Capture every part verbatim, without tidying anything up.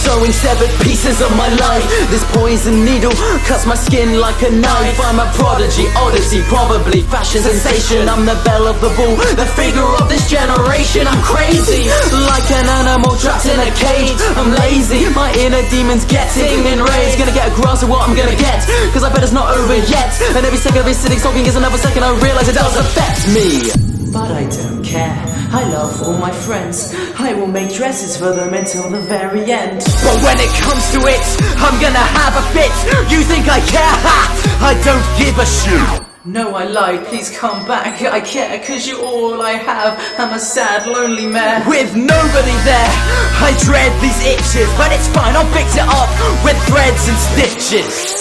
showing severed pieces of my life. This poison needle cuts my skin like a knife. I'm a prodigy, oddity, probably fashion sensation. I'm the belle of the ball, the figure of this generation. I'm crazy, like an animal trapped in a cage. I'm lazy, my inner demon's getting enraged. Gonna get a grasp of what I'm gonna get, cause I bet it's not over yet. And every second of this sitting talking is another second I realize it does affect me. But I don't care, I love all my friends. I will make dresses for them until the very end. But when it comes to it, I'm gonna have a fit. You think I care? Ha! I don't give a shit. No, I lied, please come back. I care, cause you're all I have. I'm a sad, lonely man with nobody there. I dread these itches, but it's fine, I'll fix it up with threads and stitches.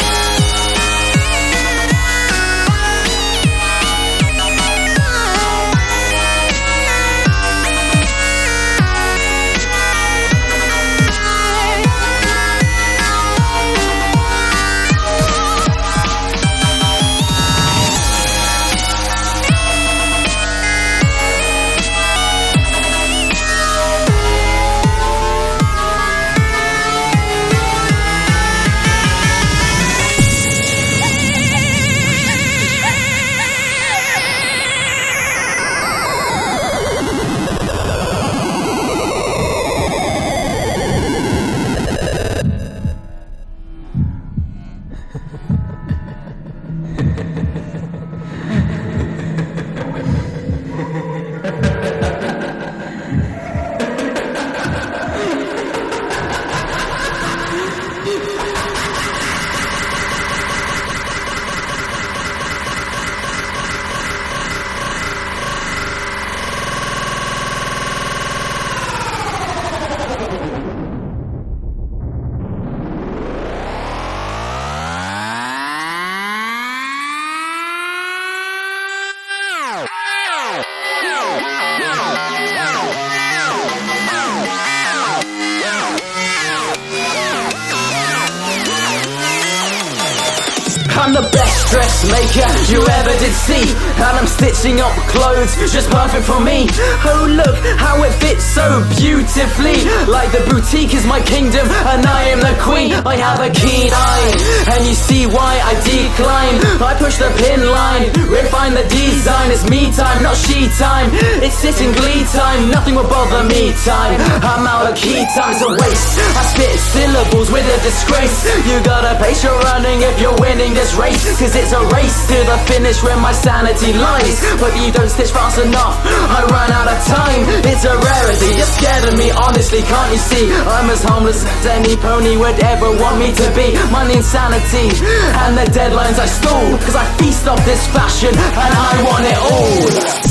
I'm the best dressmaker you ever did see, and I'm stitching up clothes just perfect for me. Oh look how it fits so beautifully, like the boutique is my kingdom and I am the queen. I have a keen eye and you see why I decline. I push the pin line, refine the design. It's me time, not she time. It's sitting glee time, nothing will bother me time. I'm out of key, time's a waste. I spit syllables with a disgrace. You gotta pace your running if you're winning this race, cause it's a race to the finish where my sanity lies. But you don't stitch fast enough, I run out of time. It's a rarity, you're scared of me, honestly, can't you see? I'm as harmless as any pony would ever want me to be. Money, insanity, and the deadlines I stole, cause I feast off this fashion and I want it all.